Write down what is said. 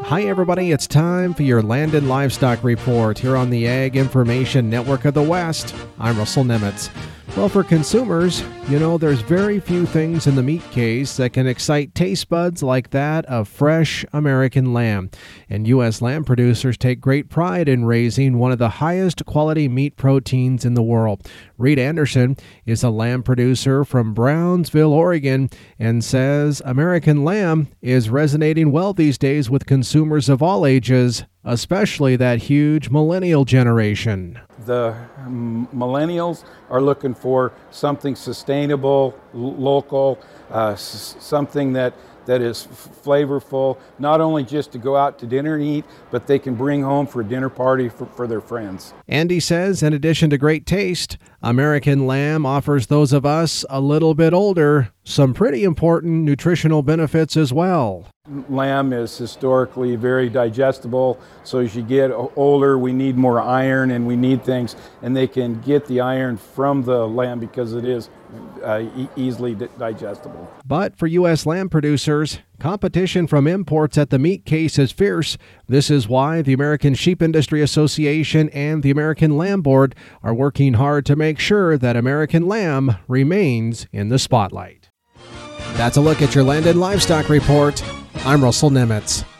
Hi everybody, it's time for your Land and Livestock Report here on the Ag Information Network of the West. I'm Russell Nemitz. Well, for consumers, there's very few things in the meat case that can excite taste buds like that of fresh American lamb. And U.S. lamb producers take great pride in raising one of the highest quality meat proteins in the world. Reed Anderson is a lamb producer from Brownsville, Oregon, and says American lamb is resonating well these days with consumers of all ages, especially that huge millennial generation. The millennials are looking for something sustainable, local, something that is flavorful, not only just to go out to dinner and eat, but they can bring home for a dinner party for their friends. Andy says, in addition to great taste, American lamb offers those of us a little bit older some pretty important nutritional benefits as well. Lamb is historically very digestible, so as you get older, we need more iron and we need things, and they can get the iron from the lamb because it is easily digestible. But for U.S. lamb producers, competition from imports at the meat case is fierce. This is why the American Sheep Industry Association and the American Lamb Board are working hard to make sure that American lamb remains in the spotlight. That's a look at your Land and Livestock Report. I'm Russell Nemitz.